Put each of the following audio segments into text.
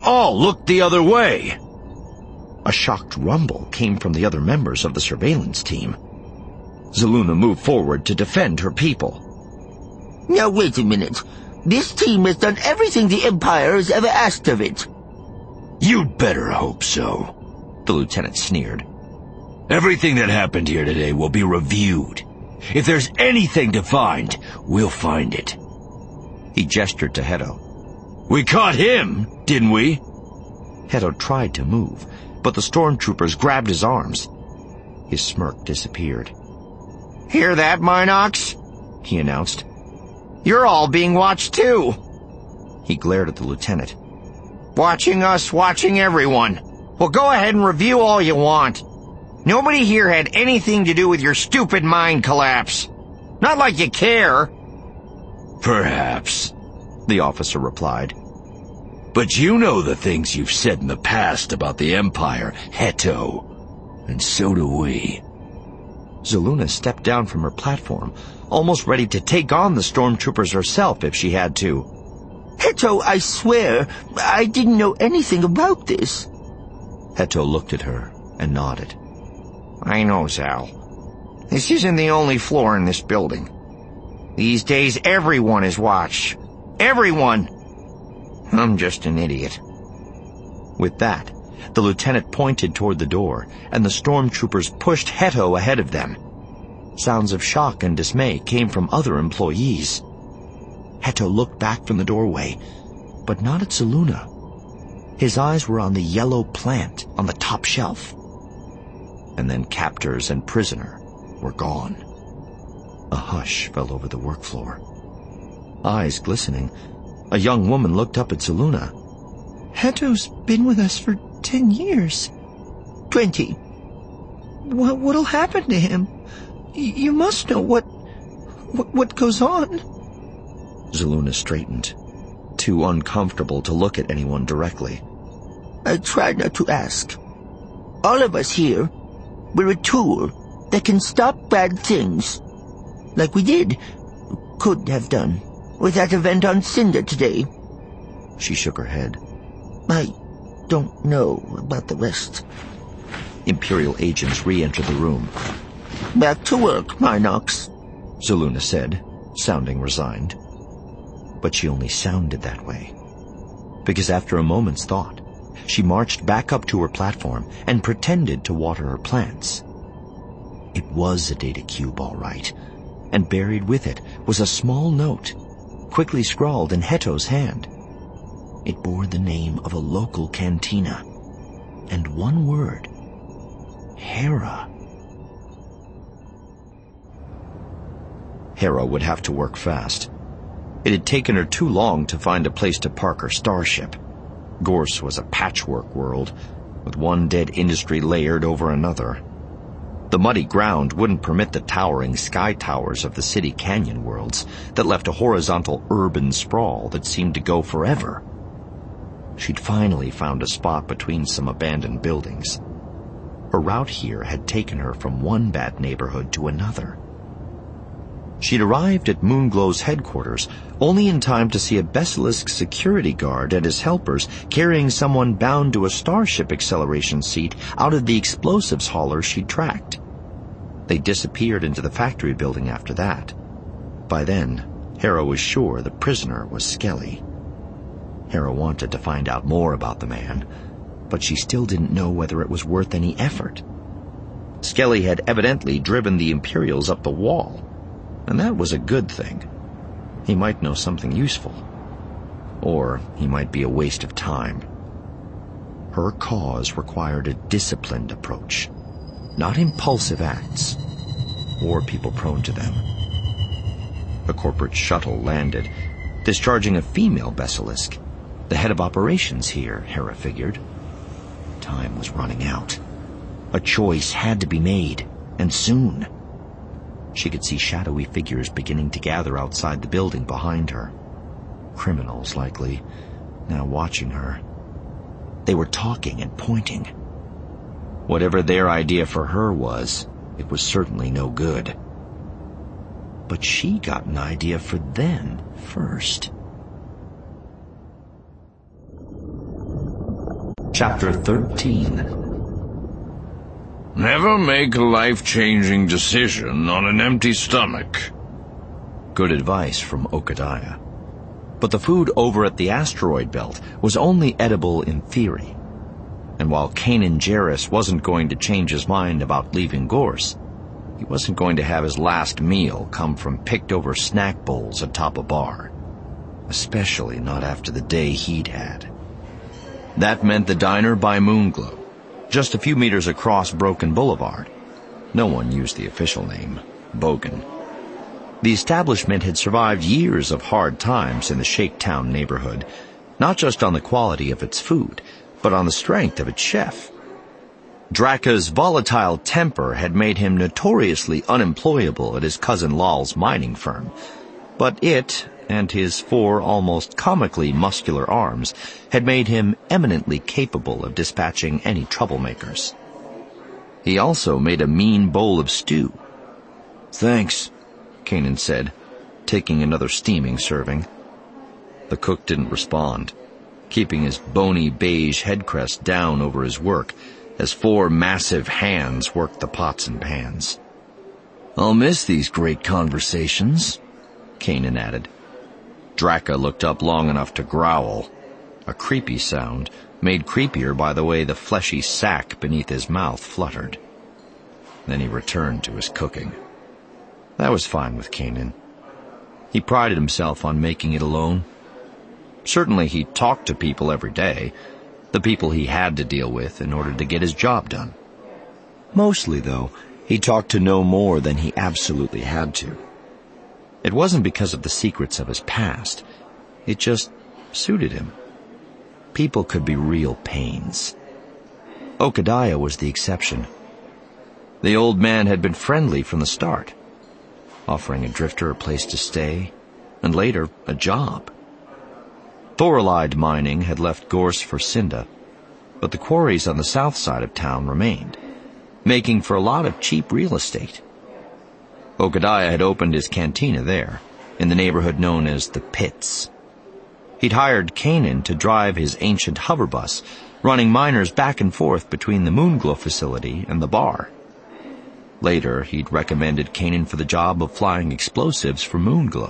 all look the other way." A shocked rumble came from the other members of the surveillance team. Zeluna moved forward to defend her people. "Now wait a minute. This team has done everything the Empire has ever asked of it." "You'd better hope so," the lieutenant sneered. "Everything that happened here today will be reviewed. If there's anything to find, we'll find it." He gestured to Hedo. "We caught him, didn't we?" Hedo tried to move, but the stormtroopers grabbed his arms. His smirk disappeared. "Hear that, Minox?" he announced. "You're all being watched too." He glared at the lieutenant. "Watching us, watching everyone. Well, go ahead and review all you want. Nobody here had anything to do with your stupid mind collapse. Not like you care." "Perhaps," the officer replied. "But you know the things you've said in the past about the Empire, Heto. And so do we." Zeluna stepped down from her platform, almost ready to take on the stormtroopers herself if she had to. "Heto, I swear, I didn't know anything about this." Heto looked at her and nodded. "I know, Zal. This isn't the only floor in this building. These days everyone is watched. Everyone. I'm just an idiot." With that, the lieutenant pointed toward the door, and the stormtroopers pushed Heto ahead of them. Sounds of shock and dismay came from other employees. Heto looked back from the doorway, but not at Zeluna. His eyes were on the yellow plant on the top shelf. And then captors and prisoner were gone. A hush fell over the work floor. Eyes glistening, a young woman looked up at Zeluna. "Heto's been with us for 10 years. 20. What'll happen to him? You must know what goes on." Zeluna straightened, too uncomfortable to look at anyone directly. I tried not to ask. All of us here, we're a tool that can stop bad things. Like we could have done, with that event on Cinder today. She shook her head. I don't know about the rest. Imperial agents re-entered the room. "Back to work, Minox," Zeluna said, sounding resigned. But she only sounded that way, because after a moment's thought, she marched back up to her platform and pretended to water her plants. It was a data cube, all right, and buried with it was a small note, quickly scrawled in Heto's hand. It bore the name of a local cantina, and one word: Hera. Hera would have to work fast. It had taken her too long to find a place to park her starship. Gorse was a patchwork world, with one dead industry layered over another. The muddy ground wouldn't permit the towering sky towers of the city canyon worlds that left a horizontal urban sprawl that seemed to go forever. She'd finally found a spot between some abandoned buildings. Her route here had taken her from one bad neighborhood to another. She'd arrived at Moonglow's headquarters only in time to see a Besalisk security guard and his helpers carrying someone bound to a starship acceleration seat out of the explosives hauler she'd tracked. They disappeared into the factory building after that. By then, Hera was sure the prisoner was Skelly. Hera wanted to find out more about the man, but she still didn't know whether it was worth any effort. Skelly had evidently driven the Imperials up the wall, and that was a good thing. He might know something useful. Or he might be a waste of time. Her cause required a disciplined approach, not impulsive acts, or people prone to them. A corporate shuttle landed, discharging a female Besalisk, the head of operations here, Hera figured. Time was running out. A choice had to be made, and soon. She could see shadowy figures beginning to gather outside the building behind her. Criminals, likely, now watching her. They were talking and pointing. Whatever their idea for her was, it was certainly no good. But she got an idea for them first. Chapter 13. Never make a life-changing decision on an empty stomach. Good advice from Okadiah. But the food over at the asteroid belt was only edible in theory. And while Kanan Jarrus wasn't going to change his mind about leaving Gorse, he wasn't going to have his last meal come from picked-over snack bowls atop a bar. Especially not after the day he'd had. That meant the diner by Moonglow, just a few meters across Broken Boulevard. No one used the official name, Bogan. The establishment had survived years of hard times in the Shaketown neighborhood, not just on the quality of its food, but on the strength of its chef. Draka's volatile temper had made him notoriously unemployable at his cousin Lal's mining firm, but it, and his 4 almost comically muscular arms, had made him eminently capable of dispatching any troublemakers. He also made a mean bowl of stew. "Thanks," Kanan said, taking another steaming serving. The cook didn't respond, keeping his bony beige headcrest down over his work as 4 massive hands worked the pots and pans. "I'll miss these great conversations," Kanan added. Draka looked up long enough to growl, a creepy sound, made creepier by the way the fleshy sack beneath his mouth fluttered. Then he returned to his cooking. That was fine with Kanan. He prided himself on making it alone. Certainly he talked to people every day, the people he had to deal with in order to get his job done. Mostly, though, he talked to no more than he absolutely had to. It wasn't because of the secrets of his past. It just suited him. People could be real pains. Okadiah was the exception. The old man had been friendly from the start, offering a drifter a place to stay, and later a job. Thorelide Mining had left Gorse for Cinda, but the quarries on the south side of town remained, making for a lot of cheap real estate. Okadiah had opened his cantina there, in the neighborhood known as the Pits. He'd hired Kanan to drive his ancient hoverbus, running miners back and forth between the Moonglow facility and the bar. Later, he'd recommended Kanan for the job of flying explosives for Moonglow.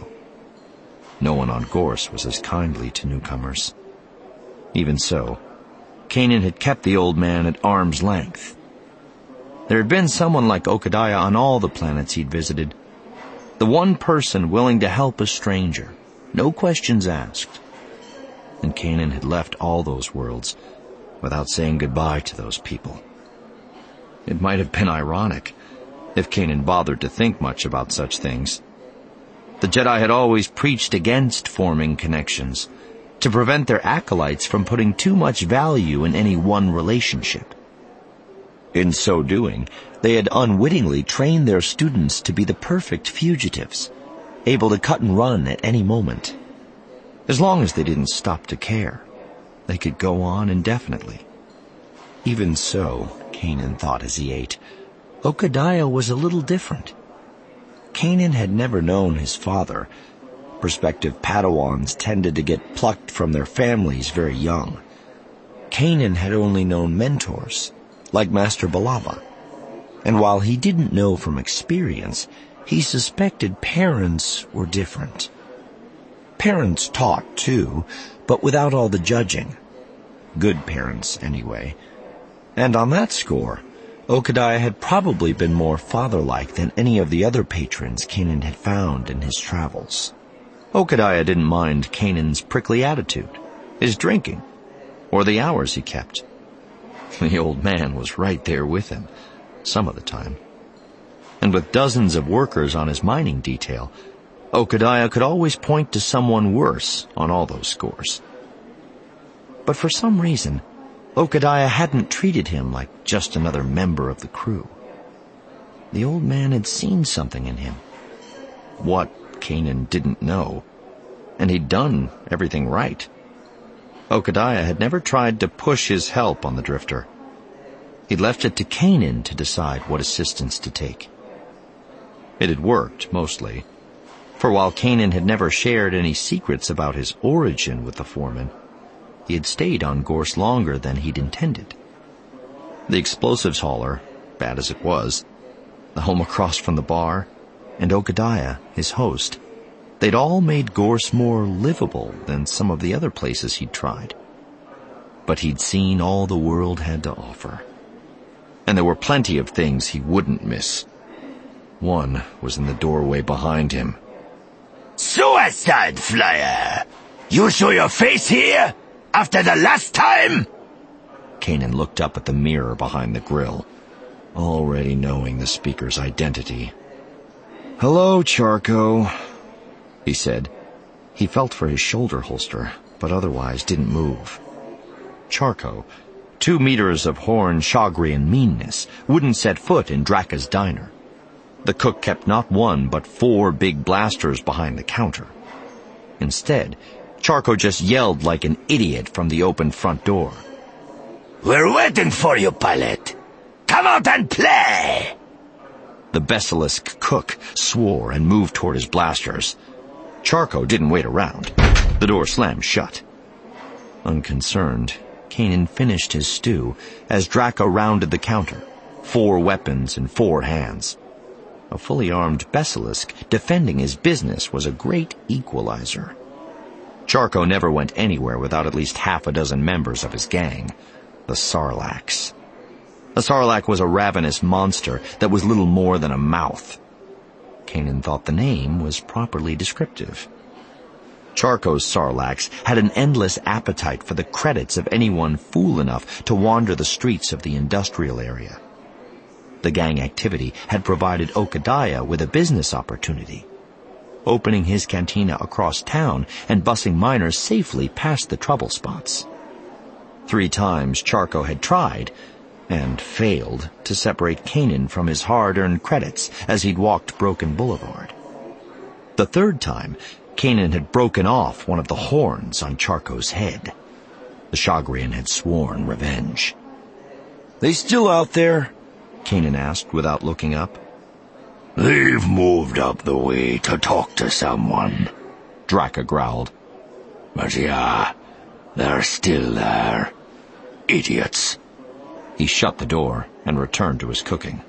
No one on Gorse was as kindly to newcomers. Even so, Kanan had kept the old man at arm's length. There had been someone like Okadiah on all the planets he'd visited. The one person willing to help a stranger, no questions asked. And Kanan had left all those worlds without saying goodbye to those people. It might have been ironic, if Kanan bothered to think much about such things. The Jedi had always preached against forming connections, to prevent their acolytes from putting too much value in any one relationship. In so doing, they had unwittingly trained their students to be the perfect fugitives, able to cut and run at any moment. As long as they didn't stop to care, they could go on indefinitely. Even so, Kanan thought as he ate, Okadiah was a little different. Kanan had never known his father. Prospective Padawans tended to get plucked from their families very young. Kanan had only known mentors, like Master Balaba. And while he didn't know from experience, he suspected parents were different. Parents taught, too, but without all the judging. Good parents, anyway. And on that score, Okadiah had probably been more father-like than any of the other patrons Kanan had found in his travels. Okadiah didn't mind Kanan's prickly attitude, his drinking, or the hours he kept. The old man was right there with him, some of the time. And with dozens of workers on his mining detail, Okadiah could always point to someone worse on all those scores. But for some reason, Okadiah hadn't treated him like just another member of the crew. The old man had seen something in him. What, Kanan didn't know, and he'd done everything right. Okadiah had never tried to push his help on the drifter. He'd left it to Kanan to decide what assistance to take. It had worked, mostly, for while Kanan had never shared any secrets about his origin with the foreman, he had stayed on Gorse longer than he'd intended. The explosives hauler, bad as it was, the home across from the bar, and Okadiah, his host, they'd all made Gorse more livable than some of the other places he'd tried. But he'd seen all the world had to offer. And there were plenty of things he wouldn't miss. One was in the doorway behind him. Suicide Flyer! You show your face here? After the last time? Kanan looked up at the mirror behind the grill, already knowing the speaker's identity. "Hello, Charco," he said. He felt for his shoulder holster, but otherwise didn't move. Charco, 2 meters of horn Shagrian meanness, wouldn't set foot in Draka's diner. The cook kept not 1 but 4 big blasters behind the counter. Instead, Charco just yelled like an idiot from the open front door. "We're waiting for you, pilot. Come out and play!" The basilisk cook swore and moved toward his blasters. Charco didn't wait around. The door slammed shut. Unconcerned, Kanan finished his stew as Draka rounded the counter, 4 weapons in 4 hands. A fully armed basilisk defending his business was a great equalizer. Charco never went anywhere without at least half a dozen members of his gang, the Sarlaccs. A Sarlacc was a ravenous monster that was little more than a mouth. Kanan thought the name was properly descriptive. Charco's Sarlaccs had an endless appetite for the credits of anyone fool enough to wander the streets of the industrial area. The gang activity had provided Okadiah with a business opportunity, opening his cantina across town and busing miners safely past the trouble spots. 3 times Charco had tried, and failed, to separate Kanan from his hard-earned credits as he'd walked Broken Boulevard. The 3rd time, Kanan had broken off one of the horns on Charco's head. The Shagrian had sworn revenge. "They still out there?" Kanan asked without looking up. "They've moved up the way to talk to someone," Draka growled. "But yeah, they're still there. Idiots." He shut the door and returned to his cooking.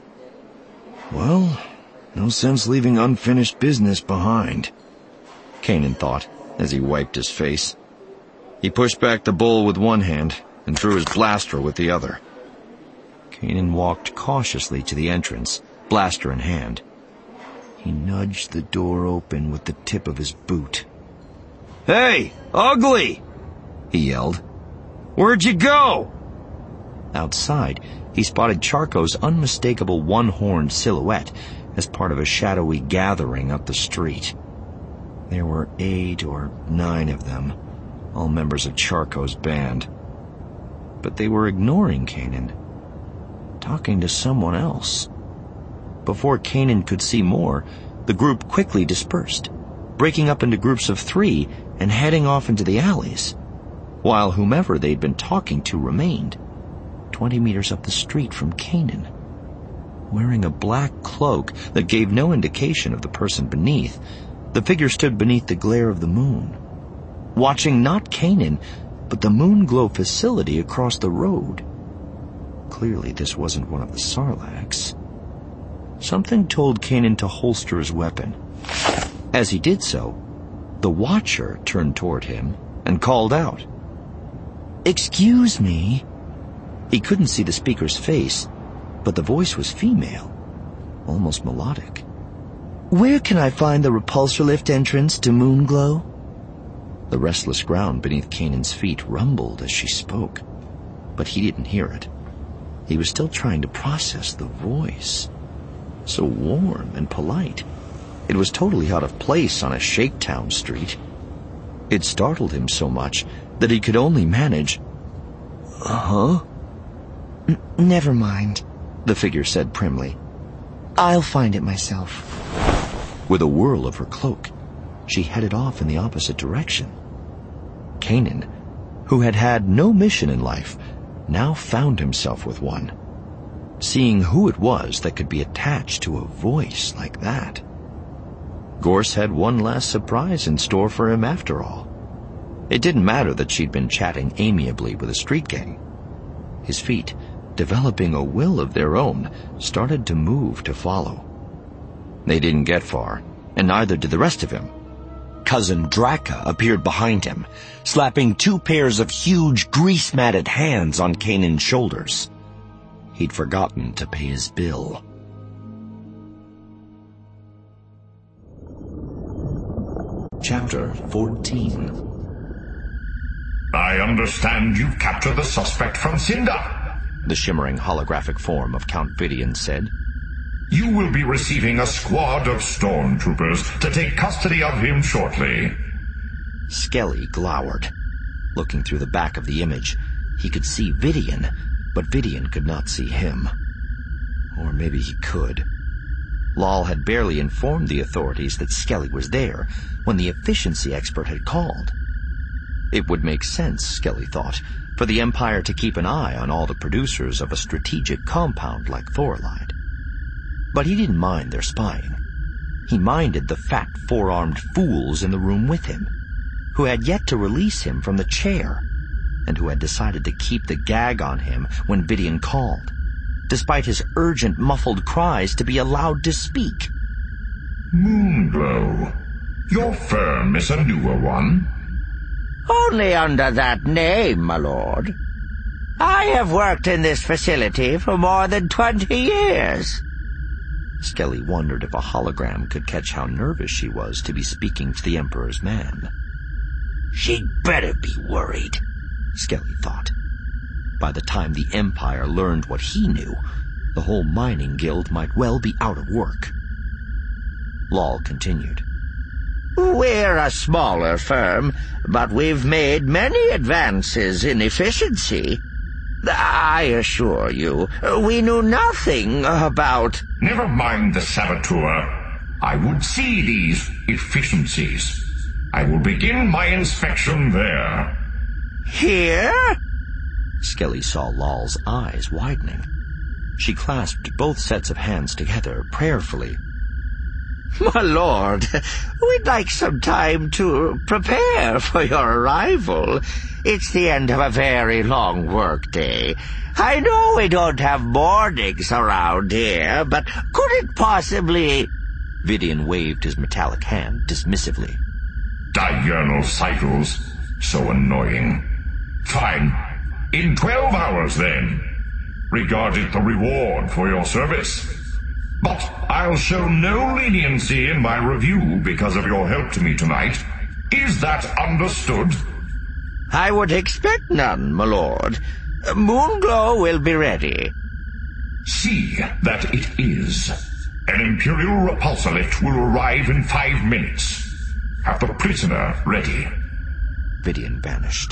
"Well, no sense leaving unfinished business behind," Kanan thought as he wiped his face. He pushed back the bowl with one hand and threw his blaster with the other. Kanan walked cautiously to the entrance, blaster in hand. He nudged the door open with the tip of his boot. "Hey, ugly!" he yelled. "Where'd you go?" Outside, he spotted Charco's unmistakable one-horned silhouette as part of a shadowy gathering up the street. There were 8 or 9 of them, all members of Charco's band. But they were ignoring Kanan, talking to someone else. Before Kanan could see more, the group quickly dispersed, breaking up into groups of 3 and heading off into the alleys, while whomever they'd been talking to remained, 20 meters up the street from Kanan. Wearing a black cloak that gave no indication of the person beneath, the figure stood beneath the glare of the moon, watching not Kanan, but the Moonglow facility across the road. Clearly this wasn't one of the Sarlaccs. Something told Kanan to holster his weapon. As he did so, the Watcher turned toward him and called out. "Excuse me." He couldn't see the speaker's face, but the voice was female, almost melodic. "Where can I find the repulsor lift entrance to Moonglow?" The restless ground beneath Kanan's feet rumbled as she spoke, but he didn't hear it. He was still trying to process the voice. So warm and polite. It was totally out of place on a Shaketown street. It startled him so much that he could only manage, "Uh-huh?" "Never mind," the figure said primly. "I'll find it myself." With a whirl of her cloak, she headed off in the opposite direction. Kanan, who had had no mission in life, now found himself with one, seeing who it was that could be attached to a voice like that. Gorse had one last surprise in store for him after all. It didn't matter that she'd been chatting amiably with a street gang. His feet, developing a will of their own, started to move to follow. They didn't get far, and neither did the rest of him. Cousin Draka appeared behind him, slapping 2 pairs of huge, grease-matted hands on Kanan's shoulders. He'd forgotten to pay his bill. Chapter 14. I understand you've captured the suspect from Cinder, the shimmering holographic form of Count Vidian said. You will be receiving a squad of stormtroopers to take custody of him shortly. Skelly glowered. Looking through the back of the image, he could see Vidian, but Vidian could not see him. Or maybe he could. Lal had barely informed the authorities that Skelly was there when the efficiency expert had called. It would make sense, Skelly thought, for the Empire to keep an eye on all the producers of a strategic compound like Thorelide. But he didn't mind their spying. He minded the fat, 4-armed fools in the room with him, who had yet to release him from the chair, and who had decided to keep the gag on him when Vidian called, despite his urgent, muffled cries to be allowed to speak. Moonglow, your firm is a newer one. Only under that name, my lord. I have worked in this facility for more than 20 years. Skelly wondered if a hologram could catch how nervous she was to be speaking to the Emperor's man. She'd better be worried, Skelly thought. By the time the Empire learned what he knew, the whole mining guild might well be out of work. Lal continued. We're a smaller firm, but we've made many advances in efficiency. I assure you, we knew nothing about... Never mind the saboteur. I would see these efficiencies. I will begin my inspection there. Here? Skelly saw Lal's eyes widening. She clasped both sets of hands together prayerfully. My lord, we'd like some time to prepare for your arrival. It's the end of a very long workday. I know we don't have mornings around here, but could it possibly... Vidian waved his metallic hand dismissively. Diurnal cycles. So annoying. Fine. In 12 hours, then. Regard it the reward for your service. But I'll show no leniency in my review because of your help to me tonight. Is that understood? I would expect none, my lord. Moonglow will be ready. See that it is. An Imperial repulsolet will arrive in 5 minutes. Have the prisoner ready. Vidian vanished.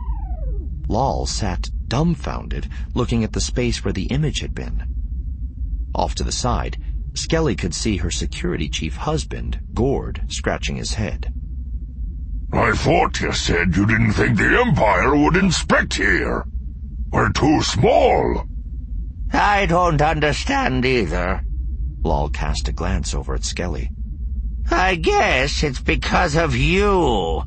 Lal sat dumbfounded, looking at the space where the image had been. Off to the side, Skelly could see her security chief husband, Gord, scratching his head. I thought you said you didn't think the Empire would inspect here. We're too small. I don't understand either. Lal cast a glance over at Skelly. I guess it's because of you.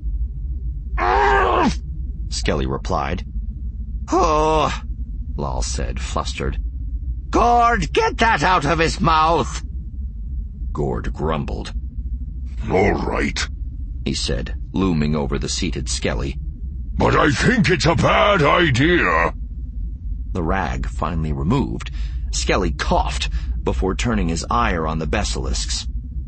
Skelly replied. Oh, Lal said, flustered. Gord, get that out of his mouth! Gord grumbled. All right, he said, looming over the seated Skelly. But I think it's a bad idea. The rag finally removed, Skelly coughed before turning his ire on the basilisks.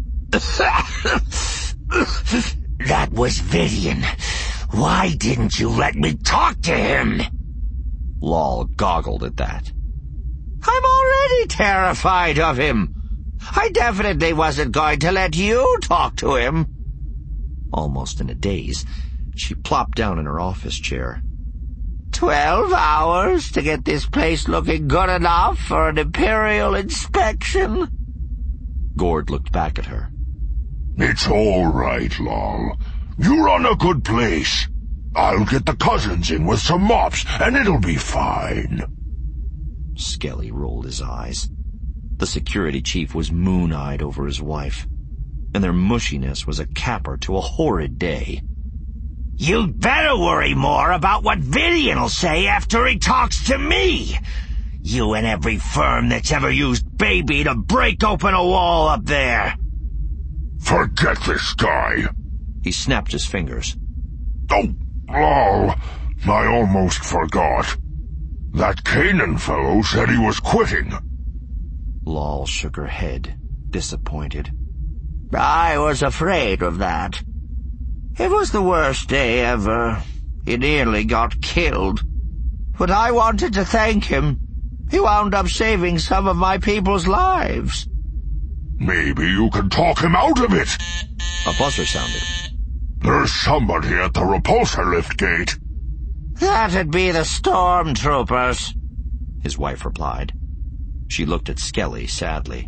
That was Vidian. Why didn't you let me talk to him? Lal goggled at that. I'm already terrified of him. I definitely wasn't going to let you talk to him. Almost in a daze, she plopped down in her office chair. 12 hours to get this place looking good enough for an Imperial inspection? Gord looked back at her. It's all right, Lal. You're on a good place. I'll get the cousins in with some mops, and it'll be fine. Skelly rolled his eyes. The security chief was moon-eyed over his wife, and their mushiness was a capper to a horrid day. You'd better worry more about what Vidian'll say after he talks to me. You and every firm that's ever used baby to break open a wall up there. Forget this guy. He snapped his fingers. Oh, lol. I almost forgot. That Kanan fellow said he was quitting. Lal shook her head, disappointed. I was afraid of that. It was the worst day ever. He nearly got killed. But I wanted to thank him. He wound up saving some of my people's lives. Maybe you can talk him out of it. A buzzer sounded. There's somebody at the repulsor lift gate. That'd be the stormtroopers, his wife replied. She looked at Skelly sadly.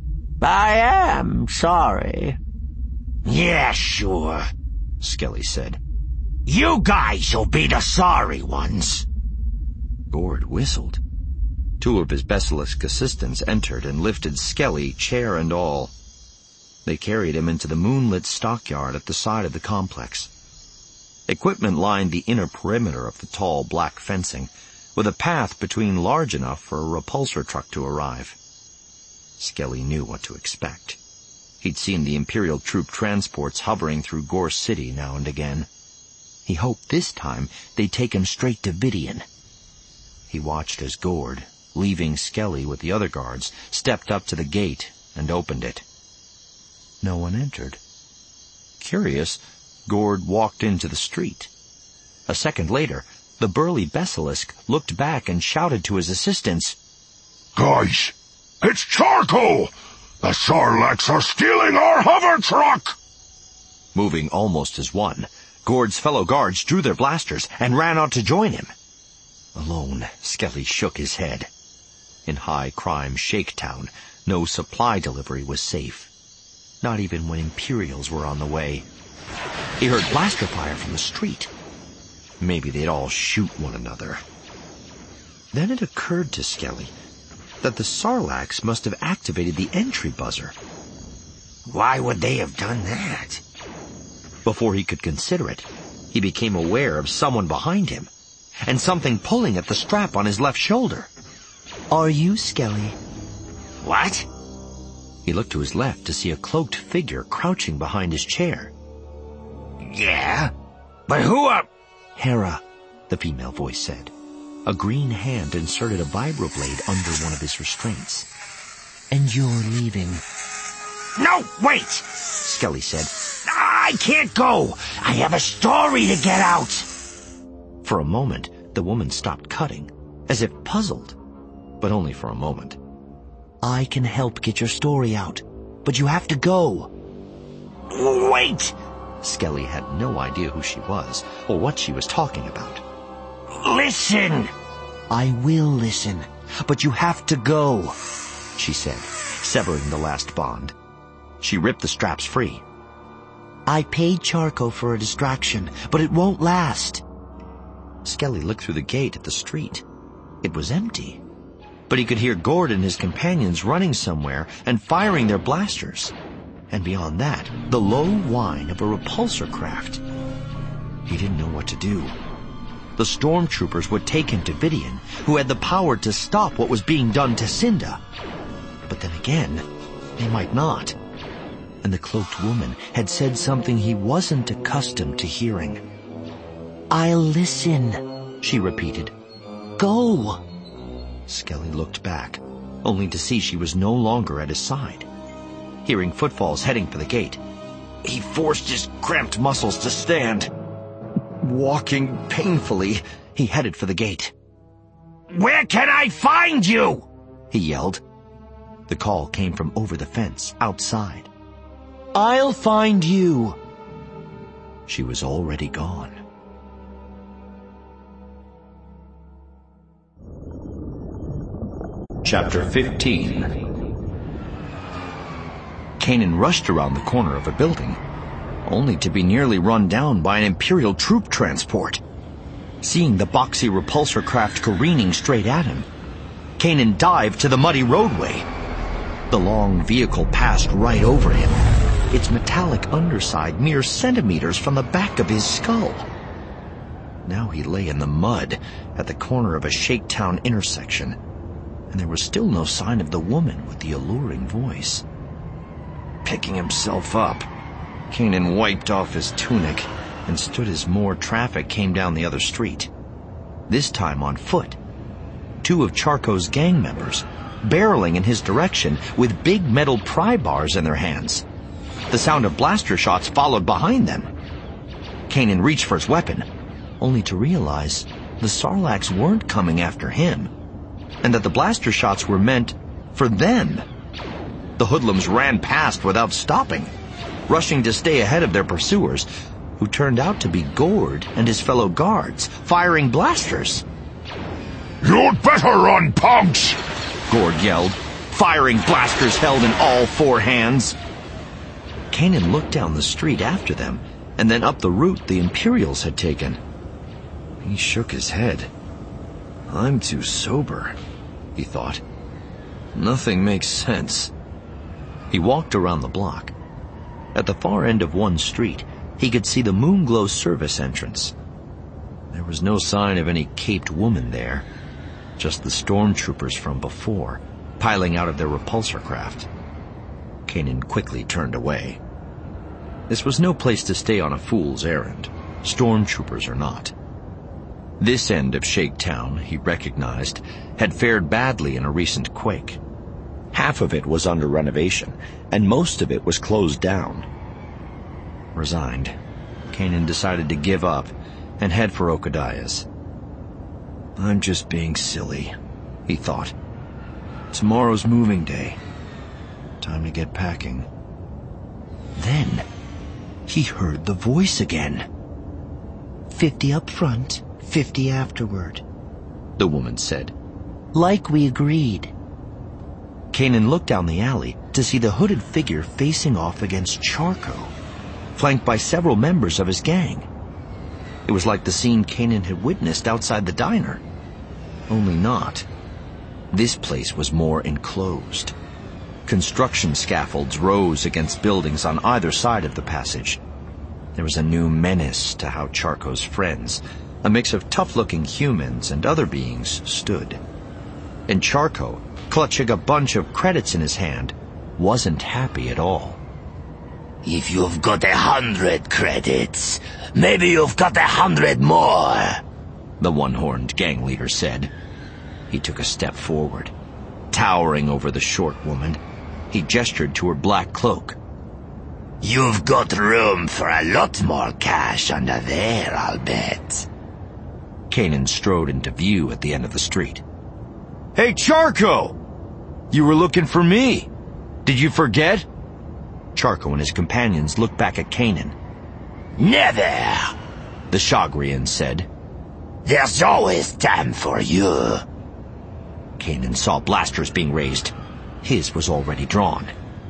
I am sorry. Yeah, sure, Skelly said. You guys'll be the sorry ones. Gord whistled. Two of his Basilisk assistants entered and lifted Skelly, chair and all. They carried him into the moonlit stockyard at the side of the complex. Equipment lined the inner perimeter of the tall black fencing, with a path between large enough for a repulsor truck to arrive. Skelly knew what to expect. He'd seen the Imperial troop transports hovering through Gorse City now and again. He hoped this time they'd take him straight to Vidian. He watched as Gord, leaving Skelly with the other guards, stepped up to the gate and opened it. No one entered. Curious, Gord walked into the street. A second later, the burly Basilisk looked back and shouted to his assistants, Guys, it's Charcoal! The Sarlaccs are stealing our hover truck! Moving almost as one, Gord's fellow guards drew their blasters and ran out to join him. Alone, Skelly shook his head. In high-crime Shaketown, no supply delivery was safe. Not even when Imperials were on the way. He heard blaster fire from the street. Maybe they'd all shoot one another. Then it occurred to Skelly that the Sarlaccs must have activated the entry buzzer. Why would they have done that? Before he could consider it, he became aware of someone behind him, and something pulling at the strap on his left shoulder. Are you Skelly? What? He looked to his left to see a cloaked figure crouching behind his chair. Yeah? But who are... Hera, the female voice said. A green hand inserted a vibroblade under one of his restraints. And you're leaving. No, wait! Skelly said. I can't go! I have a story to get out! For a moment, the woman stopped cutting, as if puzzled. But only for a moment. I can help get your story out, but you have to go. Wait! Skelly had no idea who she was, or what she was talking about. Listen! I will listen, but you have to go, she said, severing the last bond. She ripped the straps free. I paid Charco for a distraction, but it won't last. Skelly looked through the gate at the street. It was empty. But he could hear Gord and his companions running somewhere and firing their blasters. And beyond that, the low whine of a repulsor craft. He didn't know what to do. The stormtroopers would take him to Vidian, who had the power to stop what was being done to Cinda. But then again, they might not. And the cloaked woman had said something he wasn't accustomed to hearing. I'll listen, she repeated. Go! Skelly looked back, only to see she was no longer at his side. Hearing footfalls heading for the gate, he forced his cramped muscles to stand. Walking painfully, he headed for the gate. Where can I find you? He yelled. The call came from over the fence, outside. I'll find you. She was already gone. Chapter 15. Kanan rushed around the corner of a building, only to be nearly run down by an Imperial troop transport. Seeing the boxy repulsor craft careening straight at him, Kanan dived to the muddy roadway. The long vehicle passed right over him, its metallic underside mere centimeters from the back of his skull. Now he lay in the mud at the corner of a Shaketown intersection, and there was still no sign of the woman with the alluring voice. Picking himself up, Kanan wiped off his tunic and stood as more traffic came down the other street, this time on foot. Two of Charco's gang members, barreling in his direction with big metal pry bars in their hands. The sound of blaster shots followed behind them. Kanan reached for his weapon, only to realize the Sarlaccs weren't coming after him, and that the blaster shots were meant for them. The hoodlums ran past without stopping, rushing to stay ahead of their pursuers, who turned out to be Gord and his fellow guards, firing blasters. "You'd better run, punks!" Gord yelled, firing blasters held in all four hands. Kanan looked down the street after them, and then up the route the Imperials had taken. He shook his head. I'm too sober, he thought. Nothing makes sense. He walked around the block. At the far end of one street, he could see the Moonglow service entrance. There was no sign of any caped woman there, just the stormtroopers from before, piling out of their repulsor craft. Kanan quickly turned away. This was no place to stay on a fool's errand, stormtroopers or not. This end of Shaketown, he recognized, had fared badly in a recent quake. Half of it was under renovation, and most of it was closed down. Resigned, Kanan decided to give up and head for Okadiah's. I'm just being silly, he thought. Tomorrow's moving day. Time to get packing. Then he heard the voice again. 50 up front, 50 afterward, the woman said. Like we agreed. Kanan looked down the alley to see the hooded figure facing off against Charco, flanked by several members of his gang. It was like the scene Kanan had witnessed outside the diner. Only not. This place was more enclosed. Construction scaffolds rose against buildings on either side of the passage. There was a new menace to how Charco's friends, a mix of tough-looking humans and other beings, stood. And Charco, clutching a bunch of credits in his hand, wasn't happy at all. If you've got 100 credits, maybe you've got 100 more, the one-horned gang leader said. He took a step forward. Towering over the short woman, he gestured to her black cloak. You've got room for a lot more cash under there, I'll bet. Kanan strode into view at the end of the street. Hey, Charco! You were looking for me. Did you forget? Charco and his companions looked back at Kanan. Never, the Shagrian said. There's always time for you. Kanan saw blasters being raised. His was already drawn.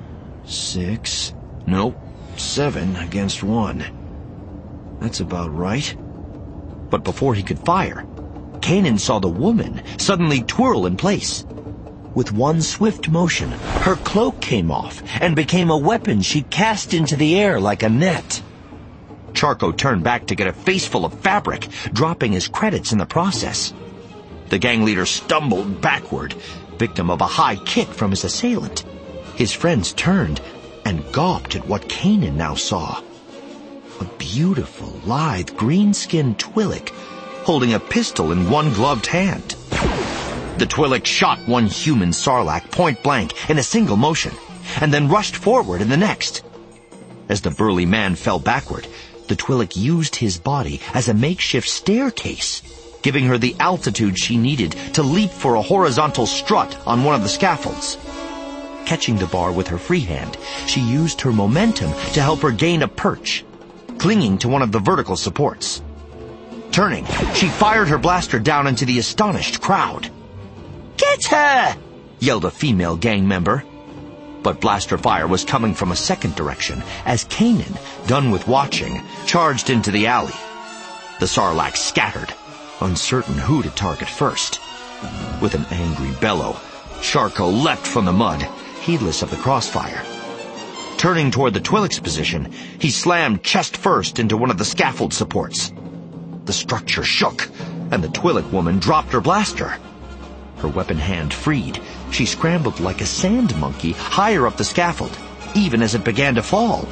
6, nope, 7 against 1. That's about right. But before he could fire, Kanan saw the woman suddenly twirl in place. With one swift motion, her cloak came off and became a weapon she cast into the air like a net. Charco turned back to get a face full of fabric, dropping his credits in the process. The gang leader stumbled backward, victim of a high kick from his assailant. His friends turned and gawped at what Kanan now saw. A beautiful, lithe, green-skinned Twi'lek holding a pistol in one gloved hand. The Twi'lek shot one human Sarlacc point blank in a single motion, and then rushed forward in the next. As the burly man fell backward, the Twi'lek used his body as a makeshift staircase, giving her the altitude she needed to leap for a horizontal strut on one of the scaffolds. Catching the bar with her free hand, she used her momentum to help her gain a perch, clinging to one of the vertical supports. Turning, she fired her blaster down into the astonished crowd. Get her! Yelled a female gang member. But blaster fire was coming from a second direction as Kanan, done with watching, charged into the alley. The Sarlacc scattered, uncertain who to target first. With an angry bellow, Charco leapt from the mud, heedless of the crossfire. Turning toward the Twi'lek's position, he slammed chest first into one of the scaffold supports. The structure shook, and the Twi'lek woman dropped her blaster. Her weapon hand freed, she scrambled like a sand monkey higher up the scaffold, even as it began to fall.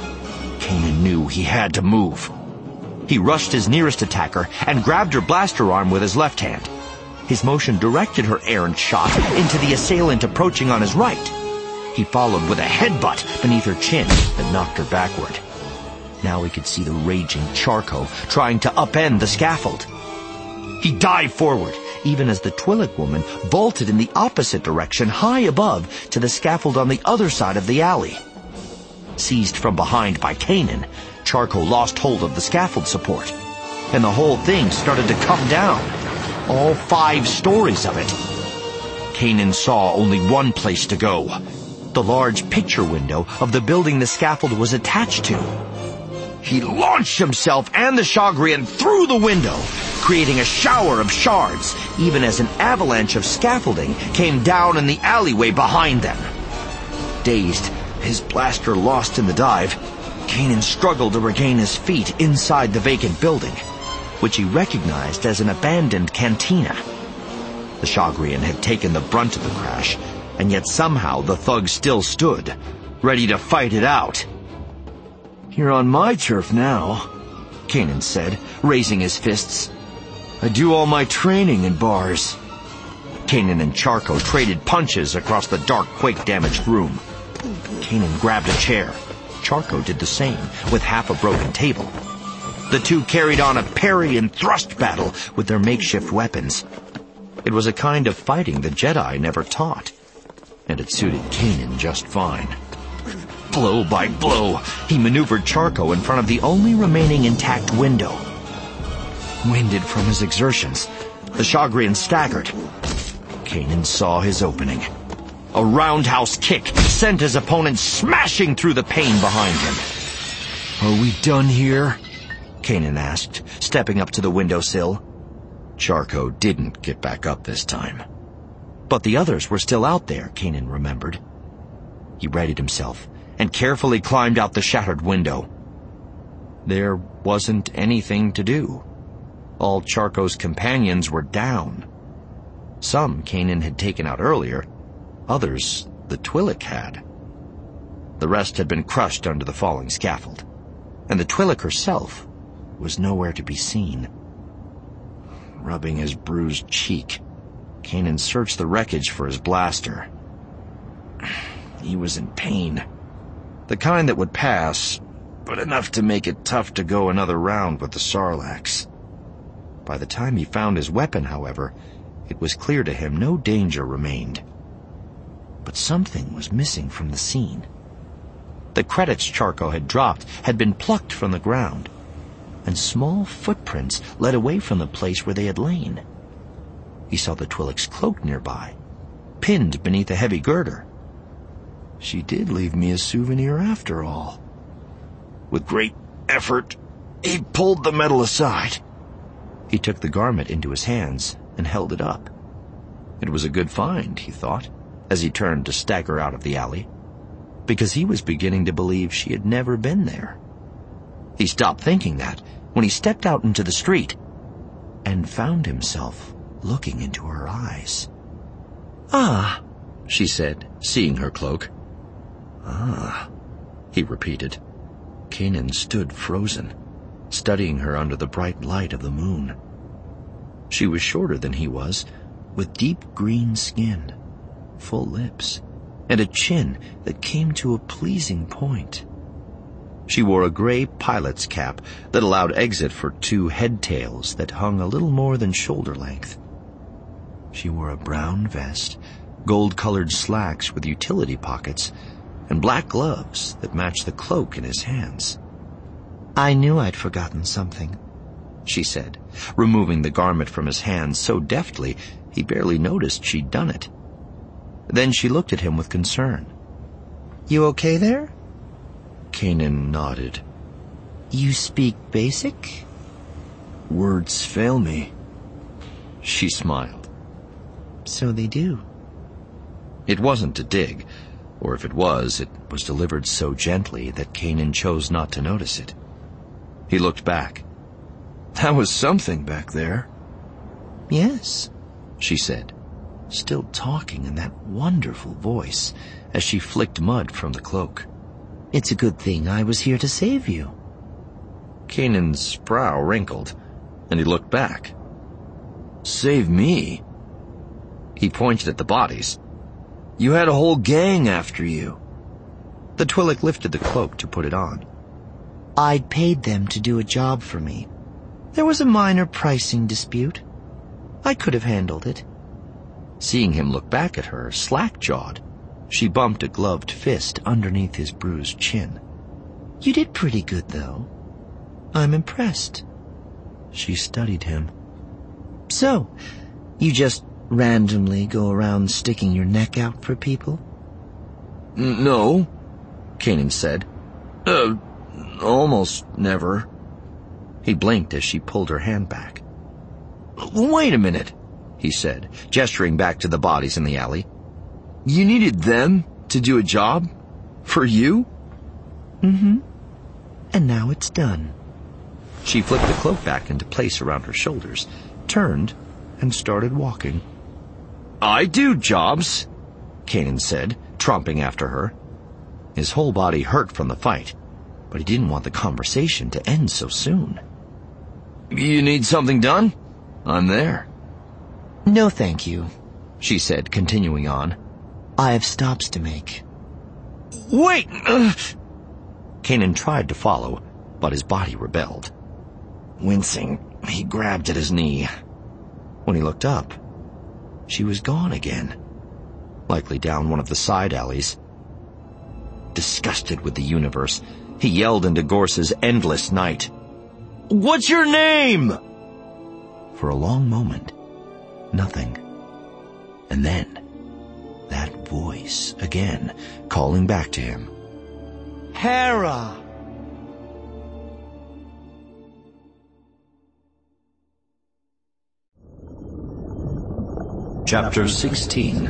Kanan knew he had to move. He rushed his nearest attacker and grabbed her blaster arm with his left hand. His motion directed her errant shot into the assailant approaching on his right. He followed with a headbutt beneath her chin that knocked her backward. Now he could see the raging Charco trying to upend the scaffold. He dived forward, even as the Twi'lek woman vaulted in the opposite direction high above to the scaffold on the other side of the alley. Seized from behind by Kanan, Charco lost hold of the scaffold support, and the whole thing started to come down, all 5 stories of it. Kanan saw only one place to go, the large picture window of the building the scaffold was attached to. He launched himself and the Shagrian through the window, creating a shower of shards, even as an avalanche of scaffolding came down in the alleyway behind them. Dazed, his blaster lost in the dive, Kanan struggled to regain his feet inside the vacant building, which he recognized as an abandoned cantina. The Shagrian had taken the brunt of the crash, and yet somehow the thugs still stood, ready to fight it out. "You're on my turf now," Kanan said, raising his fists. "I do all my training in bars." Kanan and Charco traded punches across the dark, quake-damaged room. Kanan grabbed a chair. Charco did the same, with half a broken table. The two carried on a parry and thrust battle with their makeshift weapons. It was a kind of fighting the Jedi never taught, and it suited Kanan just fine. Blow by blow, he maneuvered Charco in front of the only remaining intact window. Winded from his exertions, the Shagrian staggered. Kanan saw his opening. A roundhouse kick sent his opponent smashing through the pane behind him. "Are we done here?" Kanan asked, stepping up to the windowsill. Charco didn't get back up this time. But the others were still out there, Kanan remembered. He readied himself and carefully climbed out the shattered window. There wasn't anything to do. All Charco's companions were down. Some Kanan had taken out earlier, others the Twi'lek had. The rest had been crushed under the falling scaffold, and the Twi'lek herself was nowhere to be seen. Rubbing his bruised cheek, Kanan searched the wreckage for his blaster. He was in pain. The kind that would pass, but enough to make it tough to go another round with the Sarlaccs. By the time he found his weapon, however, it was clear to him no danger remained. But something was missing from the scene. The credits Charco had dropped had been plucked from the ground, and small footprints led away from the place where they had lain. He saw the Twi'lek's cloak nearby, pinned beneath a heavy girder. She did leave me a souvenir after all. With great effort, he pulled the metal aside. He took the garment into his hands and held it up. It was a good find, he thought, as he turned to stagger out of the alley, because he was beginning to believe she had never been there. He stopped thinking that when he stepped out into the street and found himself looking into her eyes. "Ah," she said, seeing her cloak. "Ah," he repeated. Kanan stood frozen, studying her under the bright light of the moon. She was shorter than he was, with deep green skin, full lips, and a chin that came to a pleasing point. She wore a gray pilot's cap that allowed exit for 2 head tails that hung a little more than shoulder length. She wore a brown vest, gold-colored slacks with utility pockets, and black gloves that matched the cloak in his hands. "I knew I'd forgotten something," she said, removing the garment from his hands so deftly he barely noticed she'd done it. Then she looked at him with concern. "You okay there?" Kanan nodded. "You speak basic?" "Words fail me." She smiled. "So they do." It wasn't a dig, or if it was delivered so gently that Kanan chose not to notice it. He looked back. That was something back there. Yes, she said, still talking in that wonderful voice as she flicked mud from the cloak. It's a good thing I was here to save you. Kanan's brow wrinkled, and he looked back. Save me? He pointed at the bodies. You had a whole gang after you. The Twi'lek lifted the cloak to put it on. I'd paid them to do a job for me. There was a minor pricing dispute. I could have handled it. Seeing him look back at her, slack-jawed, she bumped a gloved fist underneath his bruised chin. You did pretty good, though. I'm impressed. She studied him. So, you just randomly go around sticking your neck out for people? No, Kanan said. Almost never. He blinked as she pulled her hand back. Wait a minute, he said, gesturing back to the bodies in the alley. You needed them to do a job? For you? Mm-hmm. And now it's done. She flipped the cloak back into place around her shoulders, turned, and started walking. I do jobs, Kanan said, tromping after her. His whole body hurt from the fight, but he didn't want the conversation to end so soon. You need something done? I'm there. No, thank you, she said, continuing on. I have stops to make. Wait! Kanan tried to follow, but his body rebelled. Wincing, he grabbed at his knee. When he looked up, she was gone again, likely down one of the side alleys. Disgusted with the universe, he yelled into Gorse's endless night. What's your name? For a long moment, nothing. And then, that voice again, calling back to him. Hera! Chapter 16.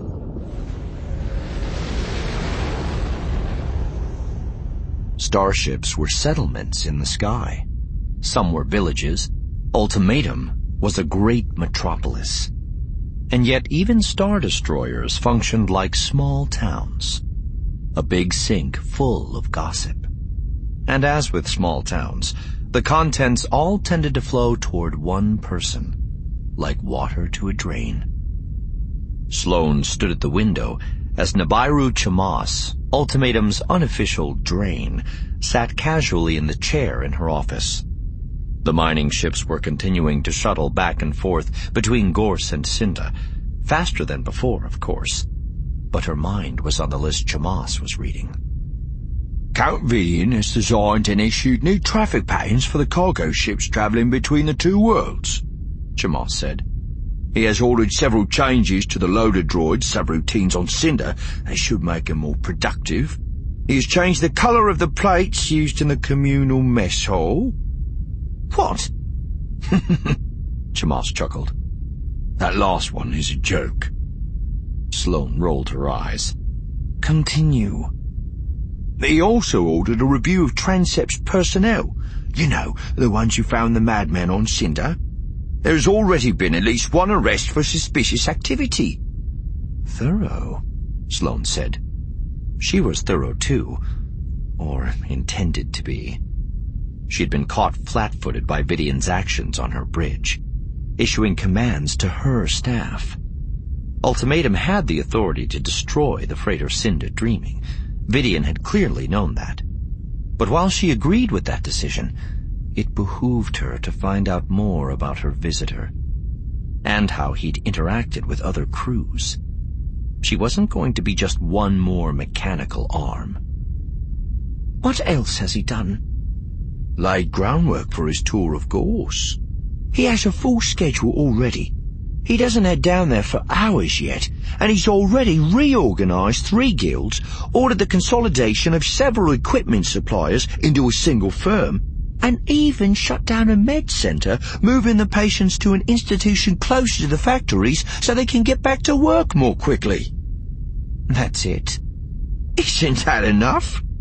Starships were settlements in the sky. Some were villages. Ultimatum was a great metropolis. And yet even star destroyers functioned like small towns. A big sink full of gossip. And as with small towns, the contents all tended to flow toward one person, like water to a drain. Sloane stood at the window as Nibiru Chamas, Ultimatum's unofficial drain, sat casually in the chair in her office. The mining ships were continuing to shuttle back and forth between Gorse and Cinta, faster than before, of course. But her mind was on the list Chamas was reading. Count Vidian has designed and issued new traffic patterns for the cargo ships traveling between the two worlds, Chamas said. He has ordered several changes to the loader droids' subroutines on Cinder. They should make them more productive. He has changed the colour of the plates used in the communal mess hall. What? Chamas chuckled. That last one is a joke. Sloane rolled her eyes. Continue. He also ordered a review of Transept's personnel. You know, the ones who found the madman on Cinder. There's already been at least one arrest for suspicious activity. Thorough, Sloane said. She was thorough too, or intended to be. She'd been caught flat-footed by Vidian's actions on her bridge, issuing commands to her staff. Ultimatum had the authority to destroy the freighter Cinder Dreaming. Vidian had clearly known that. But while she agreed with that decision, it behooved her to find out more about her visitor, and how he'd interacted with other crews. She wasn't going to be just one more mechanical arm. What else has he done? Laid groundwork for his tour of Gorse. He has a full schedule already. He doesn't head down there for hours yet, and he's already reorganized 3 guilds, ordered the consolidation of several equipment suppliers into a single firm, and even shut down a med center, moving the patients to an institution closer to the factories so they can get back to work more quickly. That's it. Isn't that enough?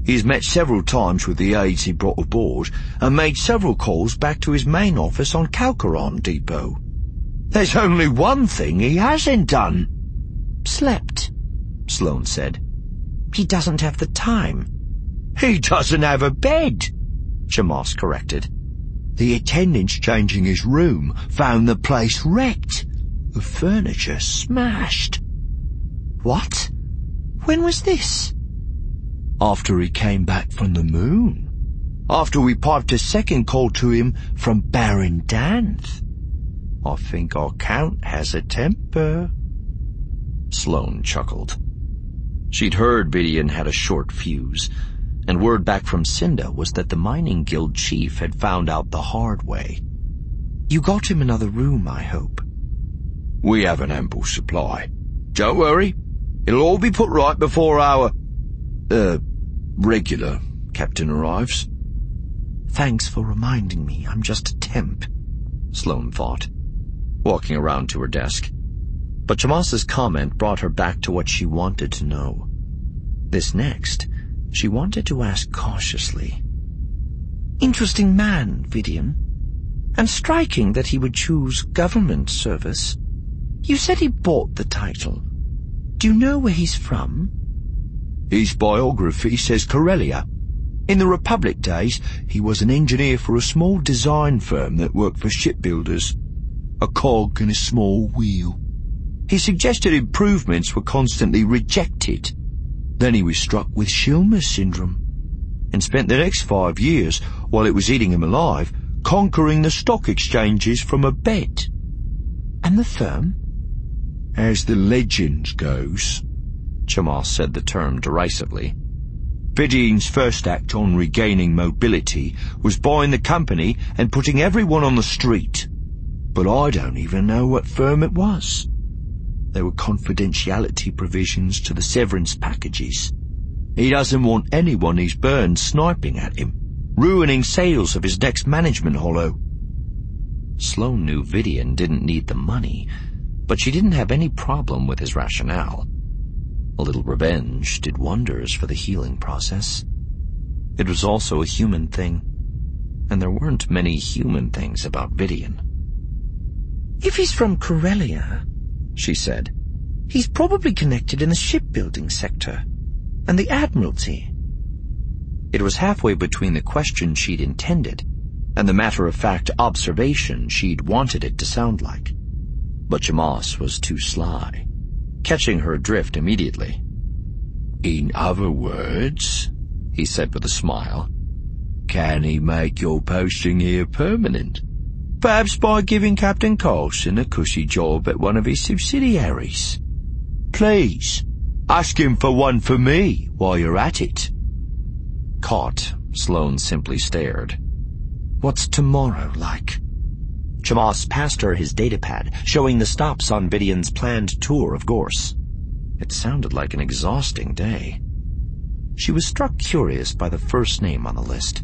He's met several times with the aides he brought aboard and made several calls back to his main office on Calcaron Depot. There's only one thing he hasn't done. Slept, Sloane said. He doesn't have the time. He doesn't have a bed, Chamath corrected. The attendants changing his room found the place wrecked. The furniture smashed. What? When was this? After he came back from the moon. After we piped a second call to him from Baron Danth. I think our Count has a temper. Sloane chuckled. She'd heard Vidian had a short fuse, and word back from Cinda was that the mining guild chief had found out the hard way. You got him another room, I hope. We have an ample supply. Don't worry. It'll all be put right before our, regular captain arrives. Thanks for reminding me I'm just a temp, Sloane thought, walking around to her desk. But Chamath's comment brought her back to what she wanted to know. This next, she wanted to ask cautiously. Interesting man, Vidian. And striking that he would choose government service. You said he bought the title. Do you know where he's from? His biography says Corellia. In the Republic days, he was an engineer for a small design firm that worked for shipbuilders. A cog in a small wheel. His suggested improvements were constantly rejected. Then he was struck with Schirmer syndrome and spent the next 5 years, while it was eating him alive, conquering the stock exchanges from a bed. And the firm? As the legend goes, Chamath said the term derisively. Vidian's first act on regaining mobility was buying the company and putting everyone on the street. But I don't even know what firm it was. There were confidentiality provisions to the severance packages. He doesn't want anyone he's burned sniping at him, ruining sales of his next management hollow. Sloane knew Vidian didn't need the money, but she didn't have any problem with his rationale. A little revenge did wonders for the healing process. It was also a human thing, and there weren't many human things about Vidian. If he's from Corellia, she said, he's probably connected in the shipbuilding sector and the Admiralty. It was halfway between the question she'd intended and the matter-of-fact observation she'd wanted it to sound like. But Chamath was too sly, catching her drift immediately. In other words, he said with a smile, can he make your posting here permanent? Perhaps by giving Captain Carlson a cushy job at one of his subsidiaries. Please, ask him for one for me while you're at it. Caught, Sloane simply stared. What's tomorrow like? Chamath passed her his datapad, showing the stops on Vidian's planned tour of Gorse. It sounded like an exhausting day. She was struck curious by the first name on the list.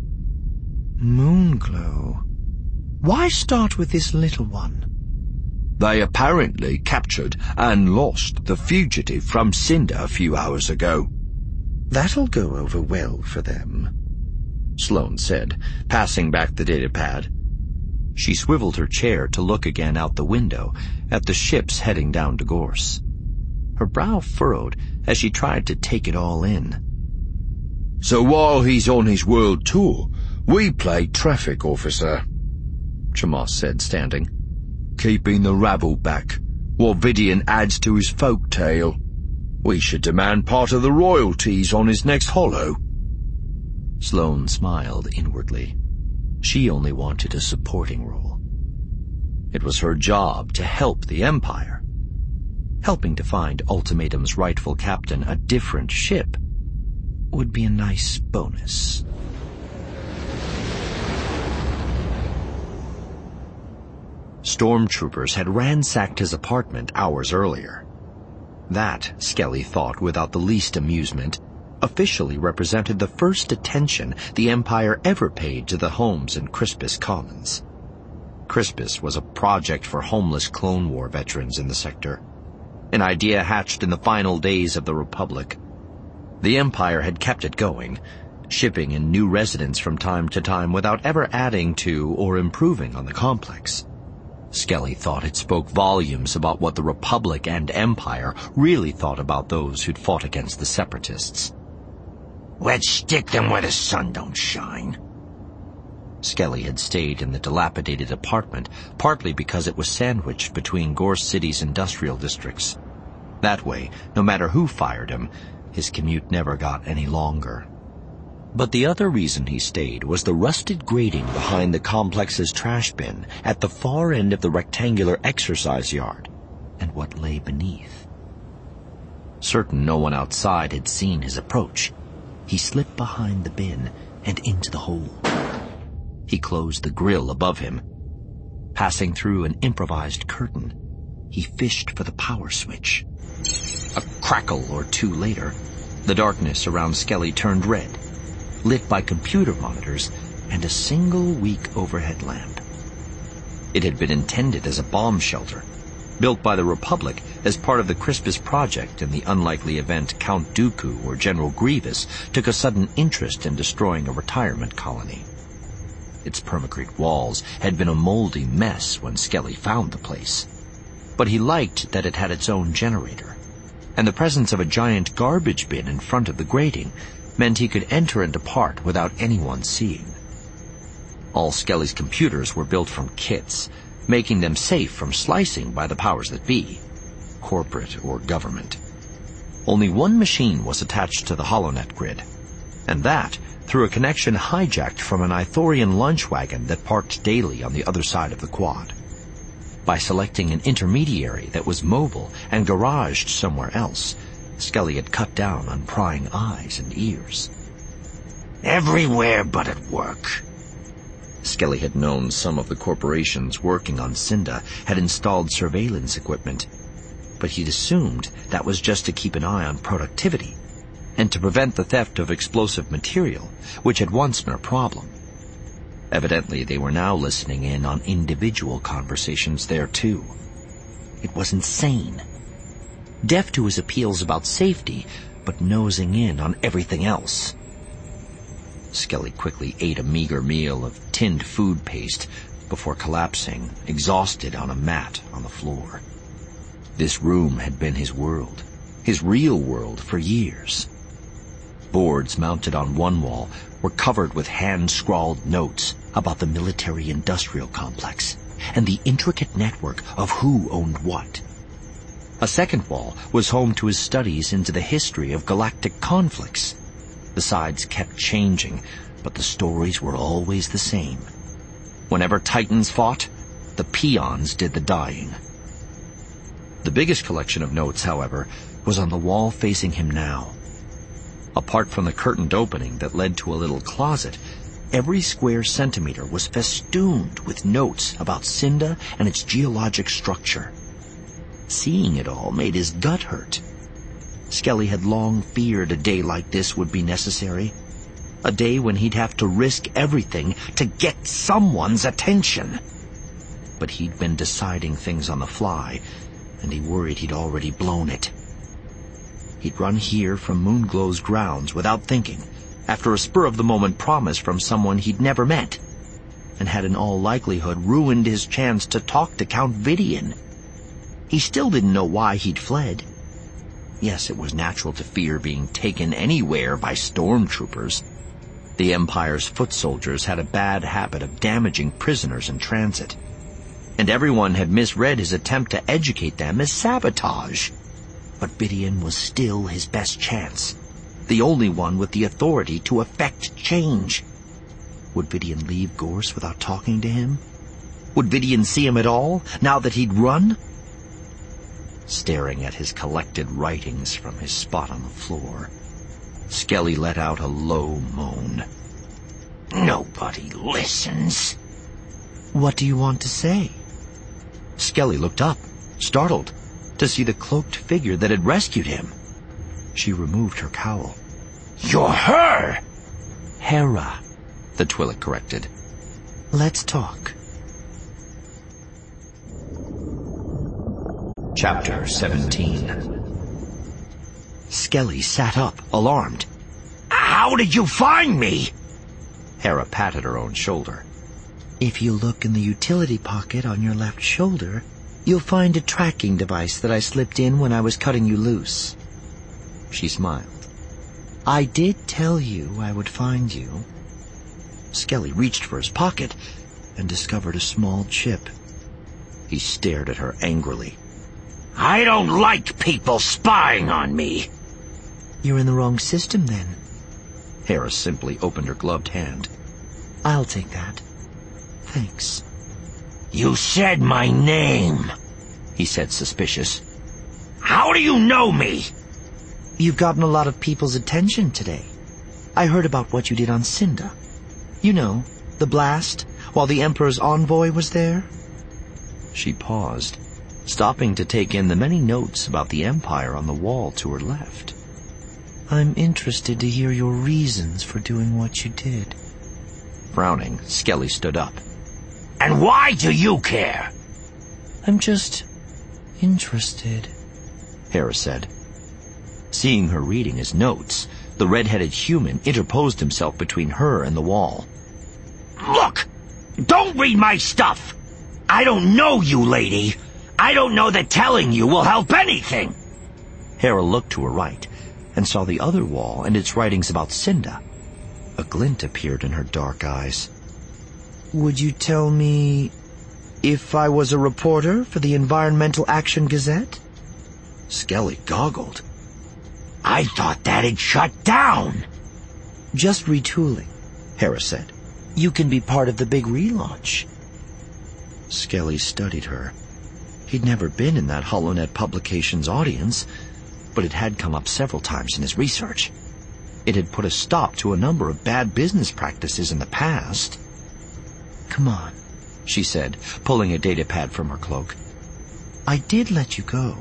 Moonglow. Why start with this little one? They apparently captured and lost the fugitive from Cinda a few hours ago. That'll go over well for them, Sloane said, passing back the datapad. She swiveled her chair to look again out the window at the ships heading down to Gorse. Her brow furrowed as she tried to take it all in. So while he's on his world tour, we play traffic officer, Chamath said, standing, keeping the rabble back, while Vidian adds to his folk tale. We should demand part of the royalties on his next hollow. Sloane smiled inwardly. She only wanted a supporting role. It was her job to help the Empire. Helping to find Ultimatum's rightful captain a different ship would be a nice bonus. Stormtroopers had ransacked his apartment hours earlier. That, Skelly thought without the least amusement, officially represented the first attention the Empire ever paid to the homes in Crispus Commons. Crispus was a project for homeless Clone War veterans in the sector, an idea hatched in the final days of the Republic. The Empire had kept it going, shipping in new residents from time to time without ever adding to or improving on the complex. Skelly thought it spoke volumes about what the Republic and Empire really thought about those who'd fought against the Separatists. Let's stick them where the sun don't shine. Skelly had stayed in the dilapidated apartment, partly because it was sandwiched between Gorse City's industrial districts. That way, no matter who fired him, his commute never got any longer. But the other reason he stayed was the rusted grating behind the complex's trash bin at the far end of the rectangular exercise yard, and what lay beneath. Certain no one outside had seen his approach, he slipped behind the bin and into the hole. He closed the grill above him. Passing through an improvised curtain, he fished for the power switch. A crackle or two later, the darkness around Skelly turned red, lit by computer monitors and a single weak overhead lamp. It had been intended as a bomb shelter, built by the Republic as part of the Crispus project in the unlikely event Count Dooku or General Grievous took a sudden interest in destroying a retirement colony. Its permacrete walls had been a moldy mess when Skelly found the place, but he liked that it had its own generator, and the presence of a giant garbage bin in front of the grating meant he could enter and depart without anyone seeing. All Skelly's computers were built from kits, making them safe from slicing by the powers that be, corporate or government. Only one machine was attached to the HoloNet grid, and that through a connection hijacked from an Ithorian lunch wagon that parked daily on the other side of the quad. By selecting an intermediary that was mobile and garaged somewhere else, Skelly had cut down on prying eyes and ears. Everywhere but at work. Skelly had known some of the corporations working on Cinda had installed surveillance equipment, but he'd assumed that was just to keep an eye on productivity and to prevent the theft of explosive material, which had once been a problem. Evidently, they were now listening in on individual conversations there, too. It was insane. Deaf to his appeals about safety, but nosing in on everything else. Skelly quickly ate a meager meal of tinned food paste before collapsing, exhausted on a mat on the floor. This room had been his world, his real world for years. Boards mounted on one wall were covered with hand-scrawled notes about the military-industrial complex and the intricate network of who owned what. A second wall was home to his studies into the history of galactic conflicts. The sides kept changing, but the stories were always the same. Whenever Titans fought, the peons did the dying. The biggest collection of notes, however, was on the wall facing him now. Apart from the curtained opening that led to a little closet, every square centimeter was festooned with notes about Cinda and its geologic structure. Seeing it all made his gut hurt. Skelly had long feared a day like this would be necessary. A day when he'd have to risk everything to get someone's attention. But he'd been deciding things on the fly, and he worried he'd already blown it. He'd run here from Moonglow's grounds without thinking, after a spur-of-the-moment promise from someone he'd never met, and had in all likelihood ruined his chance to talk to Count Vidian. He still didn't know why he'd fled. Yes, it was natural to fear being taken anywhere by stormtroopers. The Empire's foot soldiers had a bad habit of damaging prisoners in transit, and everyone had misread his attempt to educate them as sabotage. But Vidian was still his best chance, the only one with the authority to effect change. Would Vidian leave Gorse without talking to him? Would Vidian see him at all, now that he'd run? Staring at his collected writings from his spot on the floor, Skelly let out a low moan. Nobody listens. What do you want to say? Skelly looked up, startled, to see the cloaked figure that had rescued him. She removed her cowl. You're her! Hera, the Twi'lek corrected. Let's talk. Chapter 17. Skelly sat up, alarmed. How How did you find me? Hera patted her own shoulder. If you look in the utility pocket on your left shoulder, you'll find a tracking device that I slipped in when I was cutting you loose. She smiled. I did tell you I would find you. Skelly reached for his pocket and discovered a small chip. He stared at her angrily. I don't like people spying on me. You're in the wrong system, then. Hera simply opened her gloved hand. I'll take that. Thanks. You said my name, he said, suspicious. How do you know me? You've gotten a lot of people's attention today. I heard about what you did on Cinda. You know, the blast, while the Emperor's envoy was there. She paused, stopping to take in the many notes about the Empire on the wall to her left. I'm interested to hear your reasons for doing what you did. Frowning, Skelly stood up. And why do you care? I'm just interested, Hera said. Seeing her reading his notes, the red-headed human interposed himself between her and the wall. Look! Don't read my stuff! I don't know you, lady. I don't know that telling you will help anything. Hera looked to her right and saw the other wall and its writings about Cinda. A glint appeared in her dark eyes. Would you tell me if I was a reporter for the Environmental Action Gazette? Skelly goggled. I thought that had shut down. Just retooling, Hera said. You can be part of the big relaunch. Skelly studied her. He'd never been in that HoloNet Publications audience, but it had come up several times in his research. It had put a stop to a number of bad business practices in the past. Come on, she said, pulling a datapad from her cloak. I did let you go.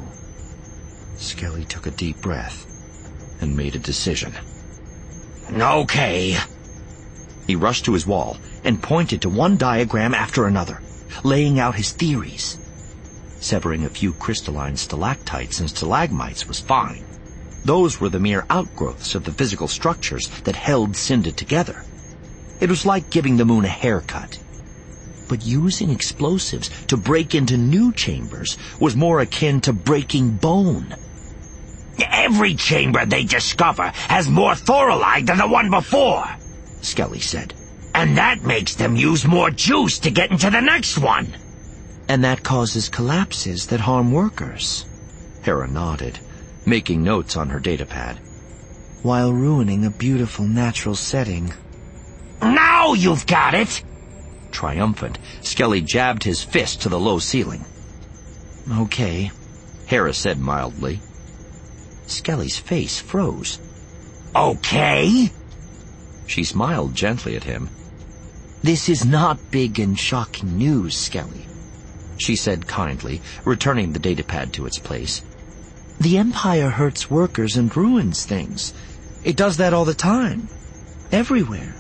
Skelly took a deep breath and made a decision. Okay. He rushed to his wall and pointed to one diagram after another, laying out his theories. Severing a few crystalline stalactites and stalagmites was fine. Those were the mere outgrowths of the physical structures that held Cinda together. It was like giving the moon a haircut. But using explosives to break into new chambers was more akin to breaking bone. Every chamber they discover has more thorolite than the one before, Skelly said. And that makes them use more juice to get into the next one. And that causes collapses that harm workers. Hera nodded, making notes on her datapad. While ruining a beautiful natural setting. Now you've got it! Triumphant, Skelly jabbed his fist to the low ceiling. Okay, Hera said mildly. Skelly's face froze. Okay? She smiled gently at him. This is not big and shocking news, Skelly, she said kindly, returning the datapad to its place. The Empire hurts workers and ruins things. It does that all the time. Everywhere.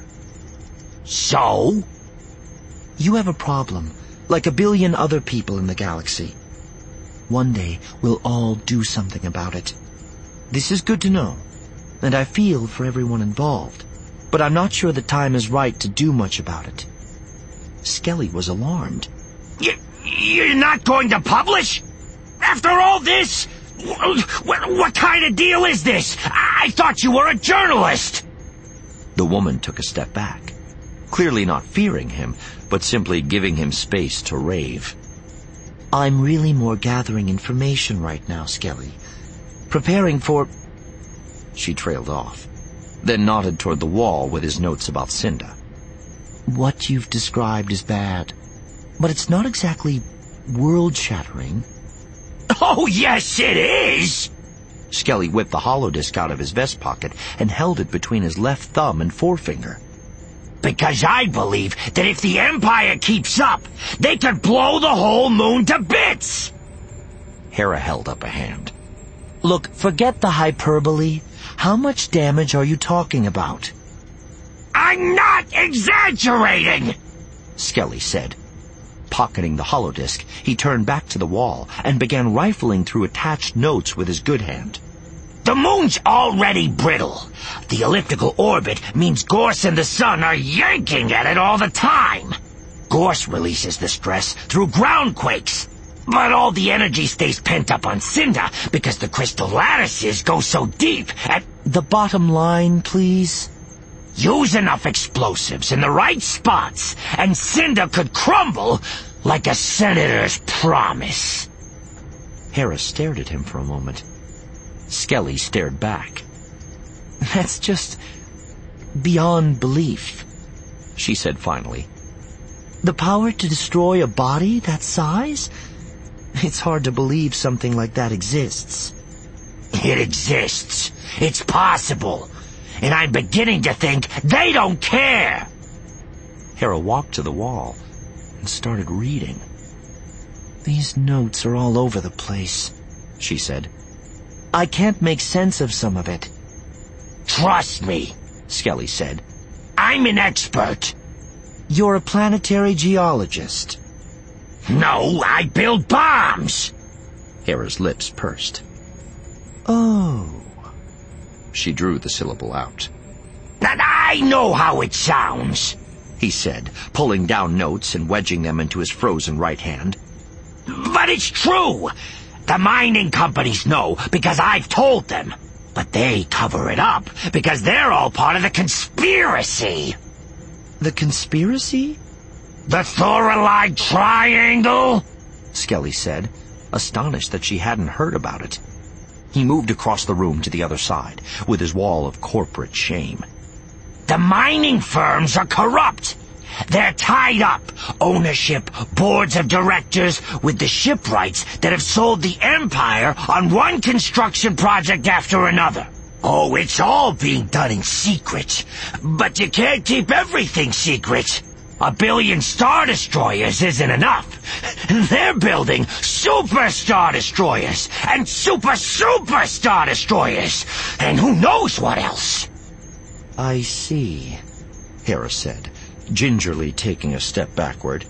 So? You have a problem, like a billion other people in the galaxy. One day, we'll all do something about it. This is good to know, and I feel for everyone involved, but I'm not sure the time is right to do much about it. Skelly was alarmed. You're not going to publish? After all this? What kind of deal is this? I thought you were a journalist. The woman took a step back, clearly not fearing him, but simply giving him space to rave. I'm really more gathering information right now, Skelly. Preparing for... She trailed off, then nodded toward the wall with his notes about Cinda. What you've described is bad, but it's not exactly world-shattering. Oh, yes, it is! Skelly whipped the holodisk out of his vest pocket and held it between his left thumb and forefinger. Because I believe that if the Empire keeps up, they could blow the whole moon to bits! Hera held up a hand. Look, forget the hyperbole. How much damage are you talking about? I'm not exaggerating! Skelly said. Pocketing the holodisk, he turned back to the wall and began rifling through attached notes with his good hand. The moon's already brittle. The elliptical orbit means Gorse and the sun are yanking at it all the time. Gorse releases the stress through groundquakes, but all the energy stays pent up on Cinder because the crystal lattices go so deep at... The bottom line, please? Use enough explosives in the right spots, and Cinder could crumble like a senator's promise. Hera stared at him for a moment. Skelly stared back. That's just beyond belief, she said finally. The power to destroy a body that size? It's hard to believe something like that exists. It exists. It's possible. And I'm beginning to think they don't care. Hera walked to the wall and started reading. These notes are all over the place, she said. I can't make sense of some of it. Trust me, Skelly said. I'm an expert. You're a planetary geologist. No, I build bombs. Hera's lips pursed. Oh. She drew the syllable out. And I know how it sounds, he said, pulling down notes and wedging them into his frozen right hand. But it's true. The mining companies know because I've told them. But they cover it up because they're all part of the conspiracy. The conspiracy? The Thorelide Triangle? Skelly said, astonished that she hadn't heard about it. He moved across the room to the other side, with his wall of corporate shame. The mining firms are corrupt. They're tied up, ownership, boards of directors, with the shipwrights that have sold the Empire on one construction project after another. Oh, it's all being done in secret. But you can't keep everything secret. 1 billion Star Destroyers isn't enough. They're building Super Star Destroyers and Super Star Destroyers. And who knows what else. I see, Hera said, gingerly taking a step backward.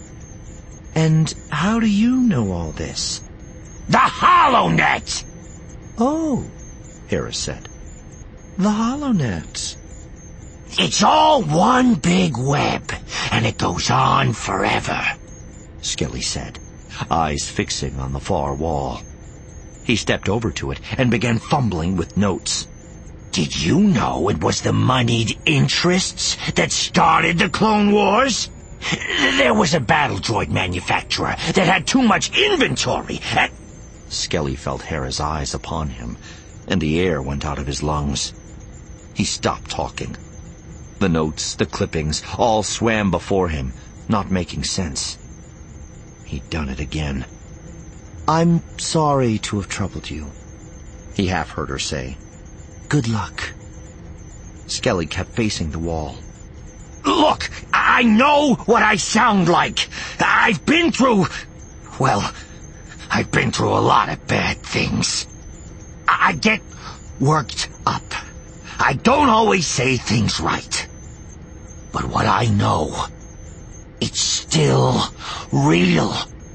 And how do you know all this? The HoloNet! Oh, Hera said. The HoloNet. It's all one big web, and it goes on forever, Skelly said, eyes fixing on the far wall. He stepped over to it and began fumbling with notes. Did you know it was the moneyed interests that started the Clone Wars? There was a battle droid manufacturer that had too much inventory, and... Skelly felt Hera's eyes upon him, and the air went out of his lungs. He stopped talking. The notes, the clippings, all swam before him, not making sense. He'd done it again. I'm sorry to have troubled you, he half heard her say. Good luck. Skelly kept facing the wall. Look, I know what I sound like. I've been through... Well, I've been through a lot of bad things. I get worked up. I don't always say things right. But what I know, it's still real.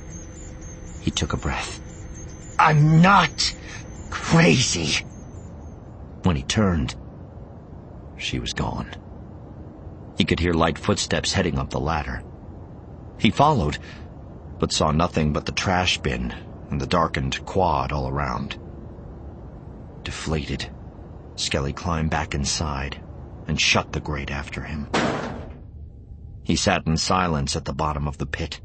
He took a breath. I'm not crazy. When he turned, she was gone. He could hear light footsteps heading up the ladder. He followed, but saw nothing but the trash bin and the darkened quad all around. Deflated, Skelly climbed back inside and shut the grate after him. He sat in silence at the bottom of the pit.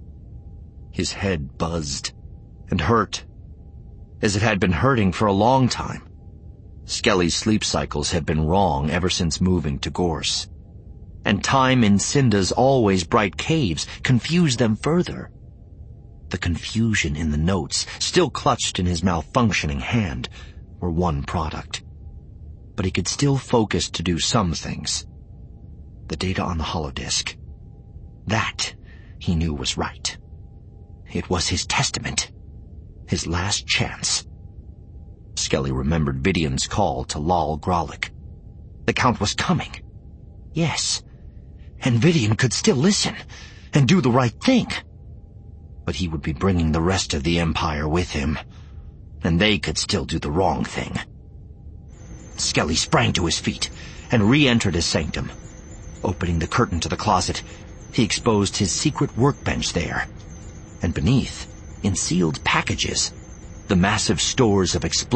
His head buzzed and hurt, as it had been hurting for a long time. Skelly's sleep cycles had been wrong ever since moving to Gorse, and time in Cinder's always bright caves confused them further. The confusion in the notes, still clutched in his malfunctioning hand, were one product. But he could still focus to do some things. The data on the holodisk. That, he knew, was right. It was his testament. His last chance. Skelly remembered Vidion's call to Lal Gralik. The Count was coming. Yes. And Vidion could still listen and do the right thing. But he would be bringing the rest of the Empire with him, and they could still do the wrong thing. Skelly sprang to his feet and re-entered his sanctum. Opening the curtain to the closet, he exposed his secret workbench there. And beneath, in sealed packages, the massive stores of explosives